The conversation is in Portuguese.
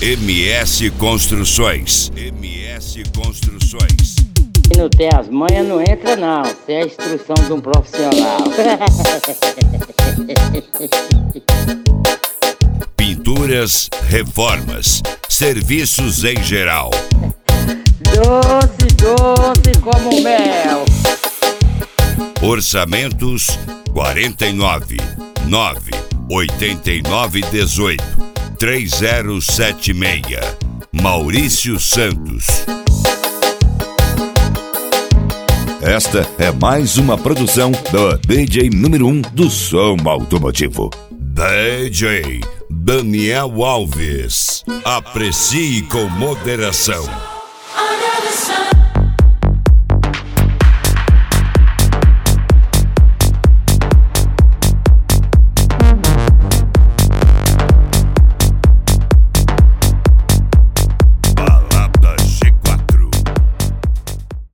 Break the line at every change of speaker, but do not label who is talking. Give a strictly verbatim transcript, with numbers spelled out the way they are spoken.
M S Construções. M S Construções.
Se não tem as manhas, não entra não. Isso é a instrução de um profissional.
Pinturas, reformas, serviços em geral.
Doce, doce como mel.
Orçamentos quarenta e nove, nove, oitenta e nove, dezoito, trinta setenta e seis. Maurício Santos.
Esta é mais uma produção do D J número um do som automotivo.
D J Daniel Alves. Aprecie com moderação.